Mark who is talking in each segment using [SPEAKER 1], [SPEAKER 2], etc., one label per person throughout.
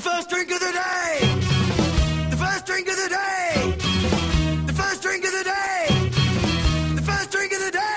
[SPEAKER 1] first drink of the day! The first drink of the day! The first drink of the day! The first drink of the day!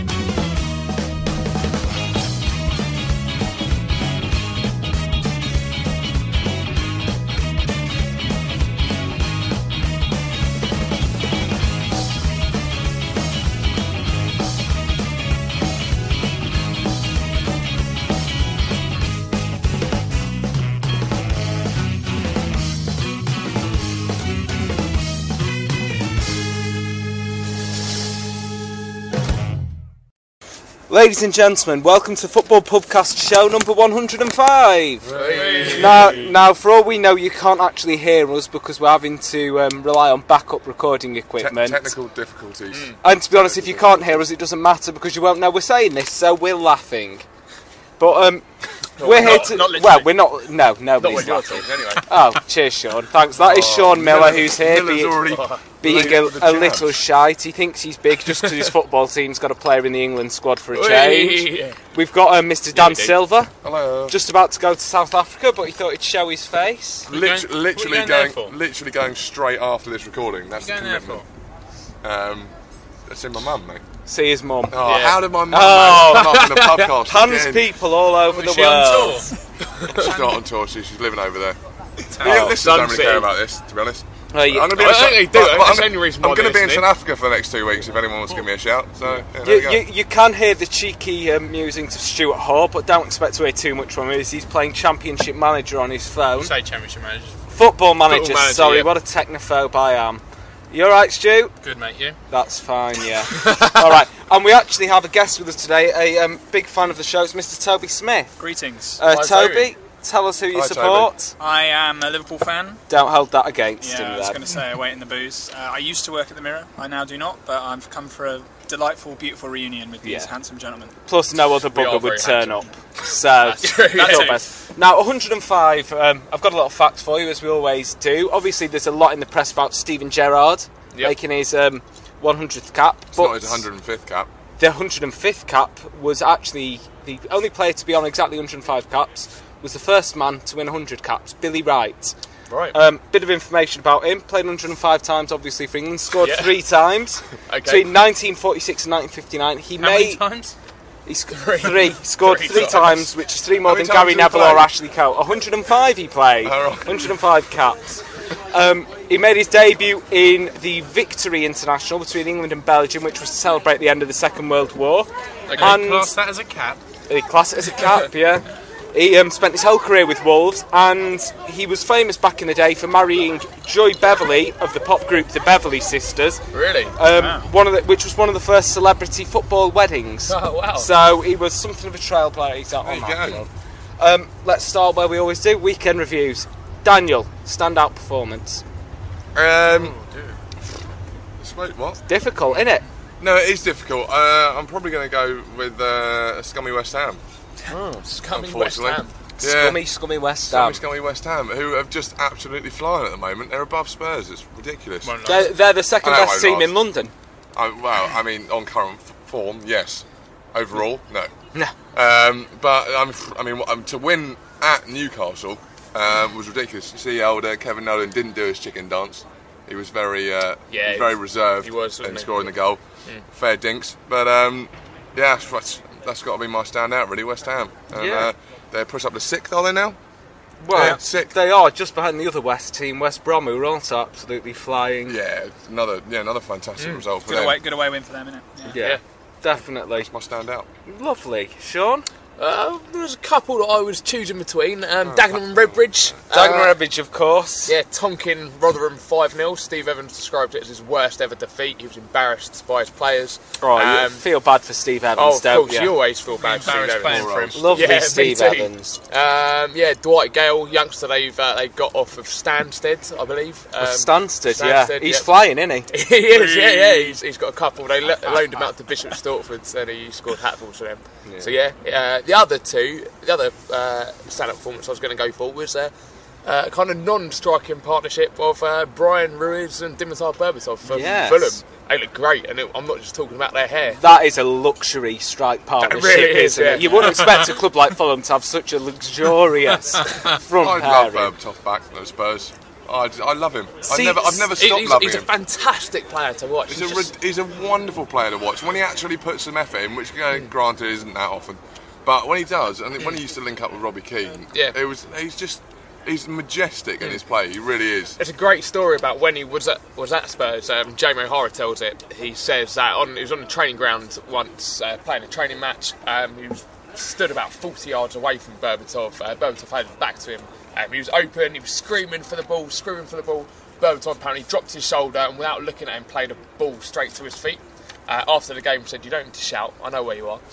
[SPEAKER 2] Ladies and gentlemen, welcome to Football Pubcast show number 105.
[SPEAKER 3] Hey.
[SPEAKER 2] Now, for all we know, you can't actually hear us because we're having to rely on backup recording equipment.
[SPEAKER 3] Technical difficulties.
[SPEAKER 2] And to be honest, if you can't hear us, it doesn't matter because you won't know we're saying this, so we're laughing. But we're here to...
[SPEAKER 4] Not
[SPEAKER 2] well, we're not... No, nobody's
[SPEAKER 4] not
[SPEAKER 2] laughing.
[SPEAKER 4] anyway.
[SPEAKER 2] Oh, cheers, Sean. Thanks. That is Sean Miller, who's here being a little shite. He thinks he's big just because his football team's got a player in the England squad for a change. We've got Mr. Dan Silver.
[SPEAKER 3] Hello.
[SPEAKER 2] Just about to go to South Africa, but he thought he'd show his face.
[SPEAKER 3] Literally going straight after this recording. That's the
[SPEAKER 4] What are you
[SPEAKER 3] commitment.
[SPEAKER 4] going
[SPEAKER 3] That's in my mum, mate.
[SPEAKER 2] See his mum.
[SPEAKER 3] Oh,
[SPEAKER 4] Yeah.
[SPEAKER 3] how did my mum come up in the podcast
[SPEAKER 2] Hans
[SPEAKER 3] again?
[SPEAKER 2] people all over the
[SPEAKER 4] Was she on
[SPEAKER 2] world.
[SPEAKER 4] tour?
[SPEAKER 3] She's not on tour, she's living over there.
[SPEAKER 4] Oh,
[SPEAKER 3] Listeners
[SPEAKER 4] Sun
[SPEAKER 3] don't really
[SPEAKER 4] City.
[SPEAKER 3] care about this, to be honest.
[SPEAKER 2] Well, you-
[SPEAKER 3] I'm going to be
[SPEAKER 4] I think they do. That's the only reason why
[SPEAKER 3] I'm going to
[SPEAKER 4] they're
[SPEAKER 3] be in
[SPEAKER 4] listening.
[SPEAKER 3] South Africa for the next 2 weeks if anyone wants to give me a shout. So, yeah, there you go.
[SPEAKER 2] You can hear the cheeky musings of Stuart Hall, but don't expect to hear too much from him as he's playing Championship Manager on his phone.
[SPEAKER 4] Say Championship Manager.
[SPEAKER 2] Football Manager,
[SPEAKER 4] Manager,
[SPEAKER 2] sorry,
[SPEAKER 4] yeah.
[SPEAKER 2] what a technophobe I am. You alright, Stu?
[SPEAKER 4] Good, mate, you?
[SPEAKER 2] That's fine, yeah. Alright, and we actually have a guest with us today, a big fan of the show, it's Mr. Toby Smith.
[SPEAKER 5] Greetings.
[SPEAKER 2] Toby, tell us who you
[SPEAKER 3] Hi,
[SPEAKER 2] support.
[SPEAKER 5] I am a Liverpool fan.
[SPEAKER 2] Don't hold that against
[SPEAKER 5] Yeah, I
[SPEAKER 2] him
[SPEAKER 5] was
[SPEAKER 2] then.
[SPEAKER 5] going to say away in the booze. I used to work at the Mirror. I now do not, but I've come for a delightful, beautiful reunion with these
[SPEAKER 2] Yeah.
[SPEAKER 5] handsome gentlemen.
[SPEAKER 2] Plus no other
[SPEAKER 4] We are
[SPEAKER 2] bugger would
[SPEAKER 4] very
[SPEAKER 2] turn up. So,
[SPEAKER 4] true,
[SPEAKER 2] that's
[SPEAKER 4] yeah.
[SPEAKER 2] your best. Now, 105, I've got a lot of facts for you, as we always do. Obviously, there's a lot in the press about Steven Gerrard making his 100th cap.
[SPEAKER 3] It's
[SPEAKER 2] But
[SPEAKER 3] not his 105th cap.
[SPEAKER 2] the 105th cap was actually the only player to be on exactly 105 caps, was the first man to win 100 caps, Billy Wright.
[SPEAKER 4] Right.
[SPEAKER 2] Bit of information about him, played 105 times obviously for England, scored
[SPEAKER 4] Yeah.
[SPEAKER 2] 3 times.
[SPEAKER 4] Okay.
[SPEAKER 2] Between 1946 and 1959, he
[SPEAKER 4] How many
[SPEAKER 2] made...
[SPEAKER 4] times?
[SPEAKER 2] He scored
[SPEAKER 4] Three
[SPEAKER 2] three
[SPEAKER 4] times.
[SPEAKER 2] times, which is 3 more
[SPEAKER 3] How
[SPEAKER 2] than
[SPEAKER 3] many
[SPEAKER 2] Gary
[SPEAKER 3] times did he
[SPEAKER 2] Neville
[SPEAKER 3] play?
[SPEAKER 2] or Ashley Cole. 105 he played.
[SPEAKER 3] Oh, right.
[SPEAKER 2] 105 caps. He made his debut in the Victory International between England and Belgium, which was to celebrate the end of the Second World War.
[SPEAKER 4] Okay,
[SPEAKER 2] And
[SPEAKER 4] class that as a cap.
[SPEAKER 2] he classed it as a cap, yeah. He spent his whole career with Wolves, and he was famous back in the day for marrying Joy Beverley of the pop group The Beverley Sisters.
[SPEAKER 4] Really?
[SPEAKER 2] Which was one of the first celebrity football weddings.
[SPEAKER 4] Oh, wow.
[SPEAKER 2] So he was something of a trailblazer on
[SPEAKER 3] you
[SPEAKER 2] that
[SPEAKER 3] go.
[SPEAKER 2] front. Let's start where we always do, weekend reviews. Daniel, standout performance.
[SPEAKER 3] What?
[SPEAKER 2] Difficult, innit?
[SPEAKER 3] No, it is difficult. I'm probably going to go with scummy West Ham.
[SPEAKER 4] Scummy West
[SPEAKER 3] Unfortunately.
[SPEAKER 4] Ham.
[SPEAKER 3] Yeah.
[SPEAKER 2] Scummy West Ham.
[SPEAKER 3] Scummy West Ham, who have just absolutely flying at the moment. They're above Spurs. It's ridiculous.
[SPEAKER 4] Well, no.
[SPEAKER 2] They're the second
[SPEAKER 3] I know,
[SPEAKER 2] best
[SPEAKER 3] why
[SPEAKER 2] team
[SPEAKER 3] not?
[SPEAKER 2] in London.
[SPEAKER 3] I mean, on current form, yes. Overall, no.
[SPEAKER 2] No.
[SPEAKER 3] But to win at Newcastle was ridiculous. You see, old Kevin Nolan didn't do his chicken dance. He was very, very reserved
[SPEAKER 4] he was, wasn't
[SPEAKER 3] in
[SPEAKER 4] he?
[SPEAKER 3] scoring the goal. Fair dinks, but yeah, that's got to be my standout, really. West Ham. And,
[SPEAKER 2] Yeah.
[SPEAKER 3] they're pushed up to 6th, are they now?
[SPEAKER 2] Well,
[SPEAKER 3] Yeah, sixth.
[SPEAKER 2] they are just behind the other West team, West Brom, who are also absolutely flying.
[SPEAKER 3] Yeah, another fantastic result for
[SPEAKER 5] Good away win for them, innit? Yeah.
[SPEAKER 2] Yeah, definitely.
[SPEAKER 3] That's my standout.
[SPEAKER 2] Lovely. Sean?
[SPEAKER 4] There was a couple that I was choosing between. Dagenham and Redbridge.
[SPEAKER 2] Dagenham Redbridge, of course.
[SPEAKER 4] Yeah, Tonkin, Rotherham 5-0. Steve Evans described it as his worst ever defeat. He was embarrassed by his players.
[SPEAKER 2] Oh, you feel bad for Steve Evans,
[SPEAKER 4] Oh, of
[SPEAKER 2] don't
[SPEAKER 4] course,
[SPEAKER 2] you?
[SPEAKER 4] you always feel bad for Steve
[SPEAKER 5] Embarrassed
[SPEAKER 4] Evans.
[SPEAKER 5] playing for him.
[SPEAKER 2] Lovely
[SPEAKER 4] Yeah, me
[SPEAKER 2] Steve
[SPEAKER 4] too.
[SPEAKER 2] Evans.
[SPEAKER 4] Yeah, Dwight Gale, youngster, they got off of Stansted, I believe.
[SPEAKER 2] Stansted, yeah.
[SPEAKER 4] Stansted,
[SPEAKER 2] He's
[SPEAKER 4] yeah.
[SPEAKER 2] flying, isn't he?
[SPEAKER 4] He is, yeah. He's got a couple. They loaned him out to Bishop Stortford, and he scored hatfuls for them.
[SPEAKER 2] Yeah.
[SPEAKER 4] So the other stand-up performance I was going to go for was a kind of non-striking partnership of Brian Ruiz and Dimitar Berbatov from
[SPEAKER 2] Yes.
[SPEAKER 4] Fulham. They look great, and I'm not just talking about their hair.
[SPEAKER 2] That is a luxury strike partnership,
[SPEAKER 4] really is,
[SPEAKER 2] isn't it?
[SPEAKER 4] yeah.
[SPEAKER 2] You wouldn't expect a club like Fulham to have such a luxurious front
[SPEAKER 3] I love
[SPEAKER 2] pairing.
[SPEAKER 3] Berbatov back at Spurs. I love him.
[SPEAKER 2] See,
[SPEAKER 3] I've never stopped loving
[SPEAKER 4] He's a
[SPEAKER 3] him.
[SPEAKER 4] fantastic player to watch.
[SPEAKER 3] He's a wonderful player to watch when he actually puts some effort in, which granted isn't that often. But when he does, and when he used to link up with Robbie Keane, he's majestic in his play. He really is.
[SPEAKER 4] There's a great story about when he was at Spurs. Jamie O'Hara tells it. He says that he was on the training ground once playing a training match. He was stood about 40 yards away from Berbatov. Berbatov had his back to him. He was open. He was screaming for the ball. Berbatov apparently dropped his shoulder and, without looking at him, played a ball straight to his feet. After the game, said, "You don't need to shout. I know where you are."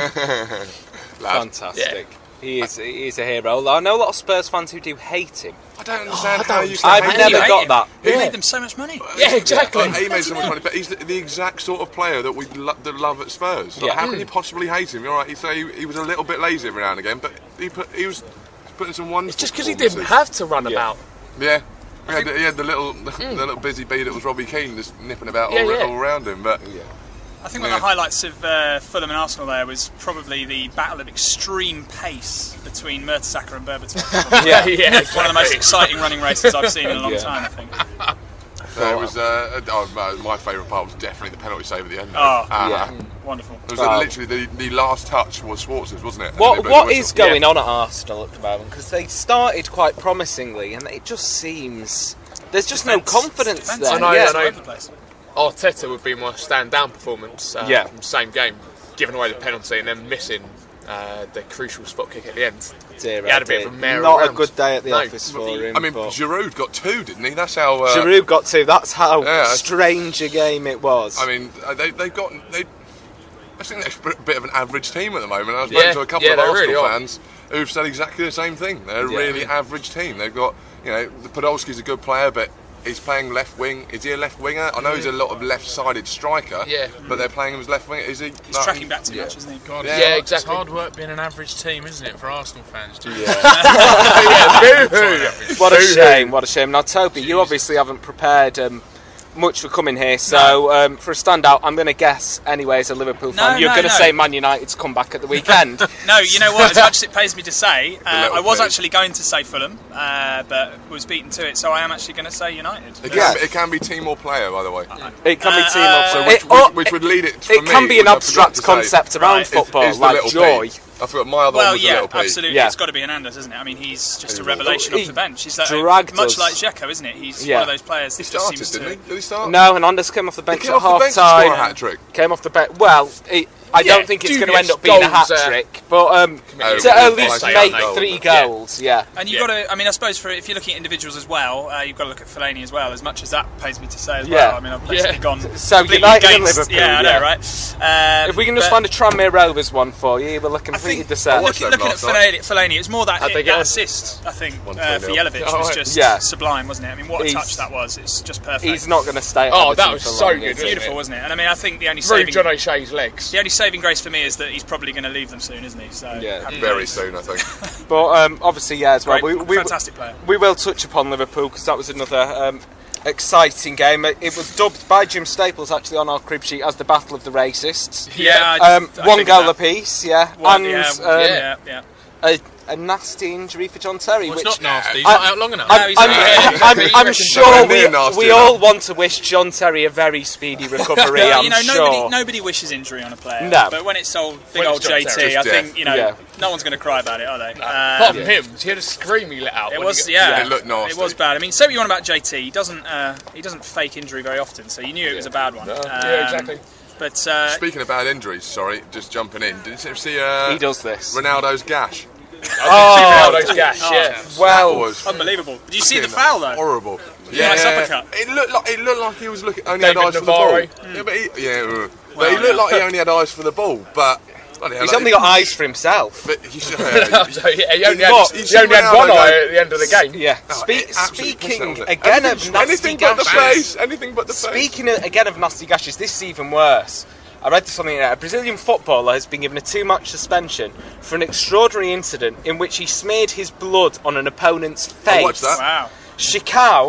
[SPEAKER 2] Fantastic. Yeah. He is a hero. I know a lot of Spurs fans who do hate him.
[SPEAKER 3] I don't understand how you can
[SPEAKER 2] I've never got that.
[SPEAKER 5] He made them so much money.
[SPEAKER 4] Yeah, exactly.
[SPEAKER 3] He made so much money, but he's the exact sort of player that we love at Spurs. Like,
[SPEAKER 2] Yeah.
[SPEAKER 3] How can you possibly hate him? You're right. You say he was a little bit lazy every now and again, but he was putting some wonderful.
[SPEAKER 4] It's just because he didn't have to run about.
[SPEAKER 3] Yeah. He had the little busy bee that was Robbie Keane just nipping about all around him, but.
[SPEAKER 5] I think one of the highlights of Fulham and Arsenal there was probably the battle of extreme pace between Mertesacker and Berbatov.
[SPEAKER 4] Exactly.
[SPEAKER 5] One of the most exciting running races I've seen in a long time, I think.
[SPEAKER 3] It was my favourite part was definitely the penalty save at the end.
[SPEAKER 5] Wonderful.
[SPEAKER 3] It was literally the last touch was Schwartz's, wasn't it?
[SPEAKER 2] What is going on at Arsenal at the moment? Because they started quite promisingly, and it just seems there's just no confidence there.
[SPEAKER 4] I know. Arteta would be my stand-down performance from the same game, giving away the penalty and then missing the crucial spot kick at the end. He had a bit of a mare
[SPEAKER 2] Not
[SPEAKER 4] around.
[SPEAKER 2] a good day at the office for him.
[SPEAKER 3] I mean, Giroud got 2, didn't he? That's how.
[SPEAKER 2] Giroud got 2. That's how strange a game it was.
[SPEAKER 3] I mean, I think they're a bit of an average team at the moment. I was speaking to a couple of Arsenal fans who've said exactly the same thing. They're a really average team. They've got, Podolski's a good player, but he's playing left wing. Is he a left winger? I know he's a lot of left-sided striker. But they're playing him as left winger. Is he?
[SPEAKER 5] He's tracking back too much, isn't he?
[SPEAKER 6] God,
[SPEAKER 4] exactly.
[SPEAKER 6] It's hard work being an average team, isn't it, for Arsenal fans?
[SPEAKER 2] What a shame. What a shame. Now, Toby, you obviously haven't prepared much for coming here, so for a standout, I'm going to guess anyway as a Liverpool fan, you're going to say Man United's come back at the weekend.
[SPEAKER 5] No, you know what, as much as it pays me to say, I was actually going to say Fulham, but was beaten to it, so I am actually going to say United.
[SPEAKER 3] It can be team or player, by the way.
[SPEAKER 2] It can be team or player.
[SPEAKER 3] Which would lead it for
[SPEAKER 2] It can be an abstract concept around football,
[SPEAKER 3] is
[SPEAKER 2] like joy.
[SPEAKER 3] I forgot my other one was a little P.
[SPEAKER 5] Absolutely. It's got to be Hernandez, isn't it? I mean, he's just a revelation off the bench. He's
[SPEAKER 2] dragged
[SPEAKER 5] much
[SPEAKER 2] us.
[SPEAKER 5] like Dzeko, isn't it? He's one of those players that
[SPEAKER 3] He
[SPEAKER 5] just
[SPEAKER 3] started,
[SPEAKER 5] seems
[SPEAKER 3] didn't he?
[SPEAKER 5] to...
[SPEAKER 3] Did he start?
[SPEAKER 2] No, Hernandez came off the bench
[SPEAKER 3] He came
[SPEAKER 2] at
[SPEAKER 3] off the bench to
[SPEAKER 2] half
[SPEAKER 3] score a
[SPEAKER 2] time.
[SPEAKER 3] hat-trick.
[SPEAKER 2] Came off the bench. Well, I don't think it's going to end up being a hat trick, but to at least make 3 goals.
[SPEAKER 5] And you've got to, I mean, I suppose if you're looking at individuals as well, you've got to look at Fellaini as well, as much as that pays me to say as well. I mean, I've basically gone
[SPEAKER 2] So
[SPEAKER 5] completely
[SPEAKER 2] United and
[SPEAKER 5] against...
[SPEAKER 2] Liverpool.
[SPEAKER 5] Yeah, I know, right?
[SPEAKER 2] If we can just find a Tranmere Rovers one for you, we'll look completely deserved.
[SPEAKER 5] Looking at Fellaini, it's more that assist, I think, for Jelavic was just sublime, wasn't it? I mean, what a touch that was. It's just perfect.
[SPEAKER 2] He's not going to stay at
[SPEAKER 4] Oh,
[SPEAKER 2] Everton
[SPEAKER 4] that was
[SPEAKER 2] for
[SPEAKER 4] so
[SPEAKER 2] long,
[SPEAKER 4] good.
[SPEAKER 2] is he?
[SPEAKER 5] Beautiful, wasn't it? And I mean, I think the only
[SPEAKER 4] Through
[SPEAKER 5] saving...
[SPEAKER 4] John O'Shea's legs.
[SPEAKER 5] The only saving grace for me is that he's probably going to leave them soon, isn't he? So
[SPEAKER 3] Very soon, I think.
[SPEAKER 2] But obviously, as well,
[SPEAKER 5] fantastic player.
[SPEAKER 2] We will touch upon Liverpool because that was another exciting game. It was dubbed by Jim Staples actually on our crib sheet as the Battle of the Racists. One goal apiece. A nasty injury for John Terry.
[SPEAKER 6] Well,
[SPEAKER 2] which
[SPEAKER 6] it's not nasty. He's not out long enough.
[SPEAKER 2] I'm sure we all want to wish John Terry a very speedy recovery.
[SPEAKER 5] Nobody wishes injury on a player.
[SPEAKER 2] No.
[SPEAKER 5] But when it's old JT,
[SPEAKER 3] Terry,
[SPEAKER 5] I think no one's going to cry about it, are they?
[SPEAKER 4] Apart from him, he had a scream he let out.
[SPEAKER 5] It was
[SPEAKER 3] it looked nasty.
[SPEAKER 5] It was bad. I mean, say what you want about JT, he doesn't fake injury very often, so you knew it was a bad one.
[SPEAKER 4] Exactly.
[SPEAKER 5] But
[SPEAKER 3] speaking of bad injuries, sorry, just jumping in. Did you see
[SPEAKER 2] he does this.
[SPEAKER 3] Ronaldo's gash?
[SPEAKER 4] Ronaldo's gash,
[SPEAKER 2] Well,
[SPEAKER 5] unbelievable. Did you see the foul though?
[SPEAKER 3] Horrible.
[SPEAKER 5] Nice uppercut.
[SPEAKER 3] It looked like he was looking only
[SPEAKER 4] David
[SPEAKER 3] had eyes for the ball.
[SPEAKER 4] Navarro.
[SPEAKER 3] But he looked like he only had eyes for the ball. But
[SPEAKER 2] he's only got eyes for himself.
[SPEAKER 3] But he
[SPEAKER 4] he only had one eye at the end of the game.
[SPEAKER 2] Yeah. Speaking again of nasty
[SPEAKER 3] anything but the
[SPEAKER 2] gashes.
[SPEAKER 3] face. Anything but the face.
[SPEAKER 2] Speaking again of nasty gashes, this is even worse. I read this on the internet. A Brazilian footballer has been given a 2-match suspension for an extraordinary incident in which he smeared his blood on an opponent's face.
[SPEAKER 3] I watched that.
[SPEAKER 5] Wow.
[SPEAKER 2] Chicão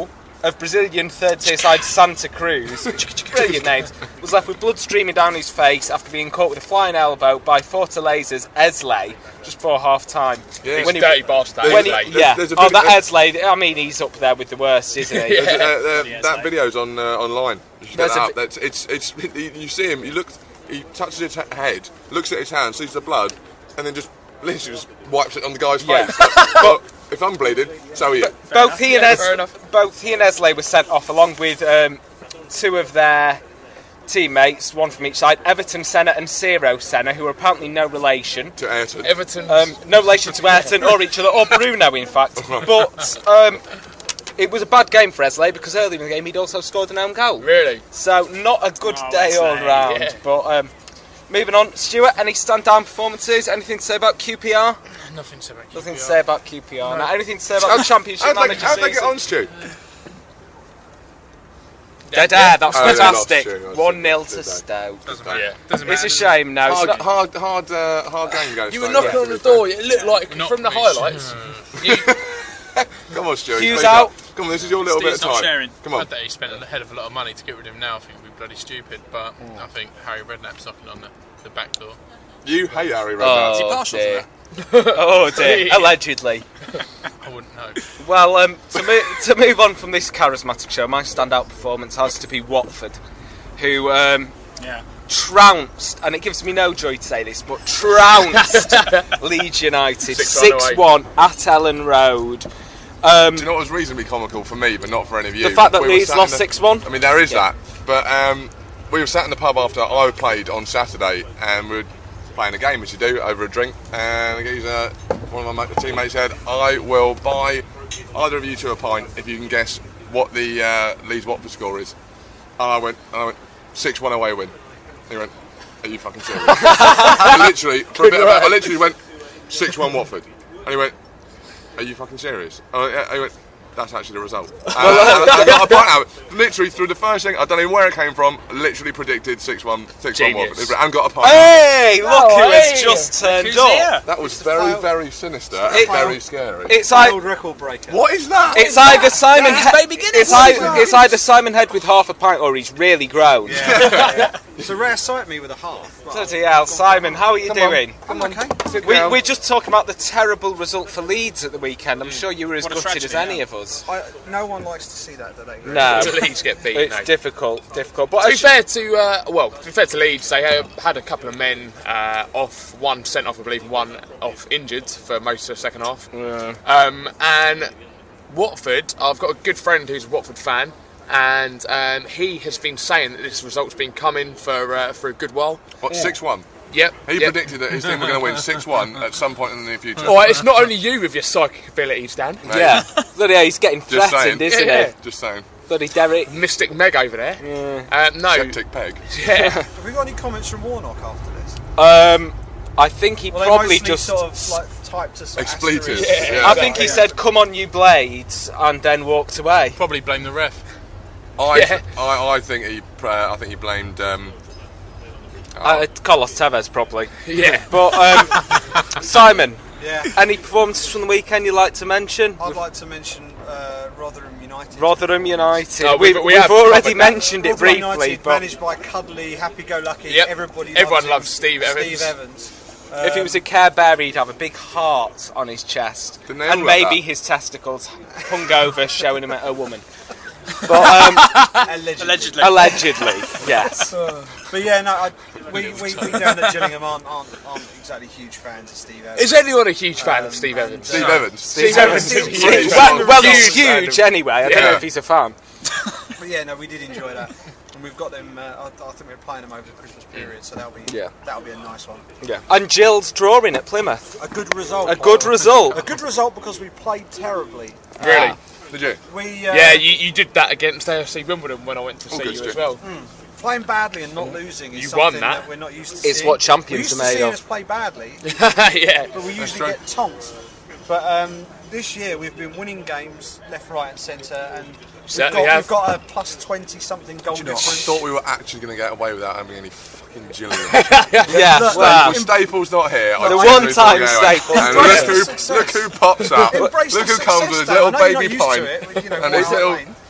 [SPEAKER 2] of Brazilian third-tier side Santa Cruz, brilliant names, was left with blood streaming down his face after being caught with a flying elbow by Fortaleza's Esley just before half-time.
[SPEAKER 4] Yeah, he's a dirty bastard.
[SPEAKER 2] That Esley, I mean, he's up there with the worst, isn't he?
[SPEAKER 3] That video's on online. You should get that up. You see him, he touches his head, looks at his hand, sees the blood, and then just literally just wipes it on the guy's face. Well, if I'm bleeding, so are you.
[SPEAKER 2] Both he and Esley were sent off along with two of their teammates, one from each side, Everton Senna and Ciro Senna, who are apparently no relation
[SPEAKER 3] to Ayrton.
[SPEAKER 2] No relation to Ayrton or each other, or Bruno in fact. But it was a bad game for Esley because earlier in the game he'd also scored an own goal.
[SPEAKER 4] Really?
[SPEAKER 2] So not a good day all round. Yeah. But moving on, Stuart, any stand-down performances? Anything to say about QPR?
[SPEAKER 6] Nothing to say about QPR.
[SPEAKER 2] Nothing to say about QPR. No. Now, anything to say about the Championship manager season?
[SPEAKER 3] How'd they get on, Stu?
[SPEAKER 2] Dead air, that's fantastic. 1-0 to Stoke.
[SPEAKER 6] Doesn't matter.
[SPEAKER 2] It's a shame now.
[SPEAKER 3] Hard game going.
[SPEAKER 4] You were knocking on the door, it looked like from the highlights.
[SPEAKER 3] Come on, Stuart.
[SPEAKER 2] Hugh's out.
[SPEAKER 3] Come on, this is your little bit of time.
[SPEAKER 5] Sharing.
[SPEAKER 3] Come on.
[SPEAKER 6] I bet he spent a hell of a lot of money to get rid of him now. I think we'd be bloody stupid, but I think Harry Redknapp's knocking on the back door.
[SPEAKER 3] You hate Harry Redknapp.
[SPEAKER 5] Is he partial to that?
[SPEAKER 2] Oh dear, allegedly.
[SPEAKER 6] I wouldn't know.
[SPEAKER 2] Well, to move on from this charismatic show, my standout performance has to be Watford, who trounced, and it gives me no joy to say this, but trounced Leeds United 6-1 at Ellen Road.
[SPEAKER 3] Do you know what was reasonably comical for me, but not for any of you?
[SPEAKER 2] The fact that Leeds lost 6-1?
[SPEAKER 3] I mean, there is that, but we were sat in the pub after I played on Saturday, and we were playing a game, as you do, over a drink, and one of my teammates said, I will buy either of you two a pint if you can guess what the Leeds Watford score is. And I went 6-1 away win. He went, are you fucking serious? I literally went 6-1 Watford. And he went, are you fucking serious? He went, that's actually the result. I got a pint out of it. Literally through the first thing, I don't know where it came from, literally predicted 6-1 Watford. And got a pint.
[SPEAKER 2] Hey, look who has just turned up.
[SPEAKER 3] That was very, very sinister and very scary.
[SPEAKER 2] It's like
[SPEAKER 7] record breaker.
[SPEAKER 3] What is that?
[SPEAKER 2] It's either Simon it's either Simon Head with half a pint or he's really grown.
[SPEAKER 7] Yeah. It's a rare sight, me with a half.
[SPEAKER 2] Bloody hell, Simon, how are you doing?
[SPEAKER 7] I'm okay.
[SPEAKER 2] We're just talking about the terrible result for Leeds at the weekend. I'm sure you were as gutted as any of us.
[SPEAKER 7] No one likes to see that, do they?
[SPEAKER 2] No.
[SPEAKER 4] Leeds get beaten.
[SPEAKER 2] It's difficult. But
[SPEAKER 4] to be fair to Leeds, they had a couple of men off, one sent off, I believe, one off injured for most of the second half. Yeah. And Watford, I've got a good friend who's a Watford fan, and he has been saying that this result's been coming for a good while.
[SPEAKER 3] What, 6-1?
[SPEAKER 4] Yep.
[SPEAKER 3] He predicted that his team were going to win 6-1 at some point in the near future.
[SPEAKER 4] All right, it's not only you with your psychic abilities, Dan.
[SPEAKER 3] Mate.
[SPEAKER 2] Yeah. Bloody hell, he's getting threatened, isn't he?
[SPEAKER 3] Just saying.
[SPEAKER 2] Bloody Derek.
[SPEAKER 4] Mystic Meg over there.
[SPEAKER 2] Yeah.
[SPEAKER 4] No.
[SPEAKER 3] Septic Peg.
[SPEAKER 4] Yeah.
[SPEAKER 7] Have we got any comments from Warnock after this?
[SPEAKER 2] I think he probably just
[SPEAKER 7] sort of like typed a sort
[SPEAKER 3] expletives.
[SPEAKER 7] of
[SPEAKER 3] Yeah.
[SPEAKER 2] I think he said, "Come on, you blades," and then walked away.
[SPEAKER 6] Probably blame the ref.
[SPEAKER 3] I think he blamed
[SPEAKER 2] Carlos Tevez probably.
[SPEAKER 4] Yeah.
[SPEAKER 2] But Simon,
[SPEAKER 7] Yeah.
[SPEAKER 2] any performances from the weekend you'd like to mention?
[SPEAKER 7] I'd like to mention Rotherham United.
[SPEAKER 2] Rotherham United.
[SPEAKER 4] Oh,
[SPEAKER 2] we've
[SPEAKER 4] have
[SPEAKER 2] already mentioned it
[SPEAKER 7] Rotherham
[SPEAKER 2] briefly,
[SPEAKER 7] United,
[SPEAKER 2] but
[SPEAKER 7] managed by cuddly, happy-go-lucky.
[SPEAKER 4] Yep. Everyone loves
[SPEAKER 7] Steve
[SPEAKER 4] Steve
[SPEAKER 7] Evans.
[SPEAKER 2] if he was a Care Bear, he'd have a big heart on his chest,
[SPEAKER 3] Didn't they
[SPEAKER 2] and
[SPEAKER 3] all
[SPEAKER 2] maybe
[SPEAKER 3] have that?
[SPEAKER 2] his testicles hung over, showing him at a woman. But
[SPEAKER 5] Allegedly.
[SPEAKER 2] allegedly, yes.
[SPEAKER 7] But yeah, no, we down at Gillingham aren't exactly huge fans of Steve Evans.
[SPEAKER 4] Is anyone a huge fan of Steve Evans?
[SPEAKER 3] Steve Evans.
[SPEAKER 4] Steve Evans is huge.
[SPEAKER 2] Well, he's huge anyway. I don't know if he's a fan.
[SPEAKER 7] But yeah, no, we did enjoy that, and we've got them. I think we're playing them over the Christmas period, so that'll be a nice one.
[SPEAKER 2] Yeah. And Gill's drawing at Plymouth.
[SPEAKER 7] A good result.
[SPEAKER 2] A good result.
[SPEAKER 7] A good result because we played terribly.
[SPEAKER 4] Really?
[SPEAKER 3] Did you?
[SPEAKER 4] You did that against AFC Wimbledon when I went to see you as well.
[SPEAKER 7] Playing badly and not losing is
[SPEAKER 4] You
[SPEAKER 7] something
[SPEAKER 4] won that.
[SPEAKER 7] we're not used to seeing.
[SPEAKER 2] It's what champions are made
[SPEAKER 7] We're
[SPEAKER 2] of.
[SPEAKER 7] used to seeing us play badly,
[SPEAKER 4] Yeah.
[SPEAKER 7] but we usually get tonked. But this year we've been winning games left, right, and centre, and we've got a plus 20-something goal
[SPEAKER 3] I
[SPEAKER 7] difference.
[SPEAKER 3] thought we were actually going to get away without having any fucking Gillingham.
[SPEAKER 2] Yeah. Wow.
[SPEAKER 3] Staples not here.
[SPEAKER 2] The one-time Staples.
[SPEAKER 3] Look who pops up. Look who comes with his little baby pint. And his little